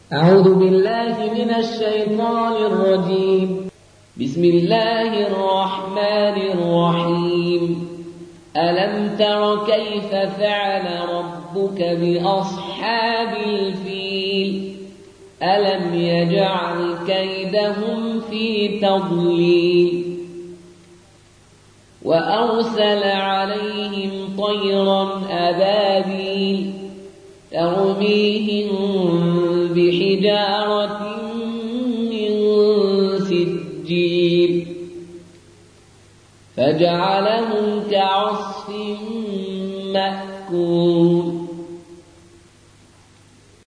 أعوذ بالله من الشيطان الرجيم. بسم الله الرحمن الرحيم. ألم تر كيف فعل ربك بأصحاب الفيل ألم يجعل كيدهم في تضليل وأرسل عليهم طيرا أبابيل ترميهم بحجارة من سجيل فجعلهم كعصف مأكول.